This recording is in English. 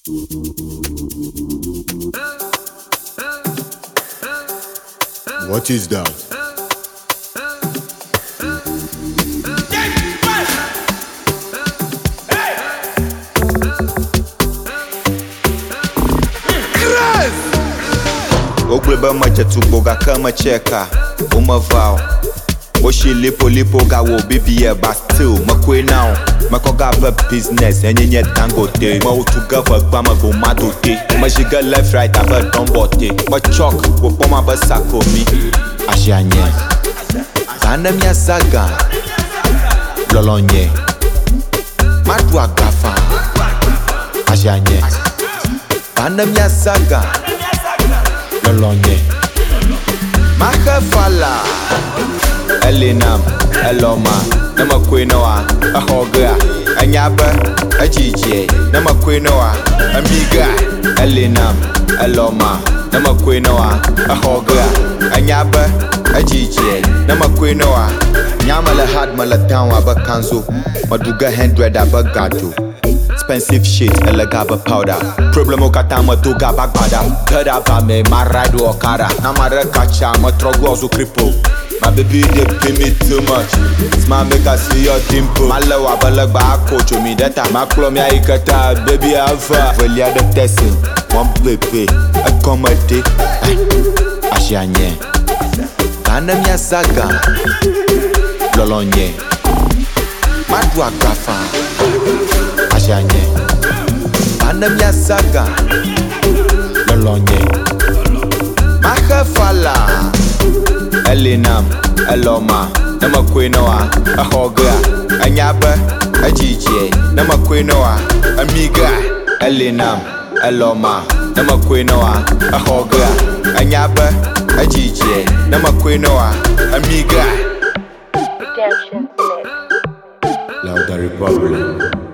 What is that? Ogleba machetu boga kama cheka Uma vow Oshi lipo ga wo bibi but still Makwe now Makoga ba business Enye tangote Ma utu gava gbama go madote Ma jiga left right aba dombote Ma chok wo poma ba sako mi Ashianye Zane mya zaga Lolonye Madu agafa Ashianye Zane mya zaga Lolonye Makafala Elinam Eloma Nama kwenoa Ahoga Anyaba Ajijie Nama kwenoa Amiga Elinam Eloma Nama kwenoa Ahoga Anyaba Ajijie Nama kwenoa Nyamala had malatown abakanzo Maduga 100 abagato Expensive shit, elegaba powder. Problem okatama to gabagbada. Kada ba me marado okara. Na marakacha matrogo ozu kripo. My baby they pay me too much. Smile make I see your dimple. My love abalagba kocho mi data. My club ya ikata baby alpha. Velia the testing. One baby accommodate. Ashianye. Kana mya saga. Lolonye. Madu agafa. Ashianye Ana mya saga Lolonye Makafala Elinam Eloma Nama kwenoa Ahoga Anyaba Ajijie Nama kwenoa Amiga Elinam Eloma Nama kwenoa Ahoga Anyaba Ajijie Nama kwenoa Amiga Redemption Mix. Louder Republic.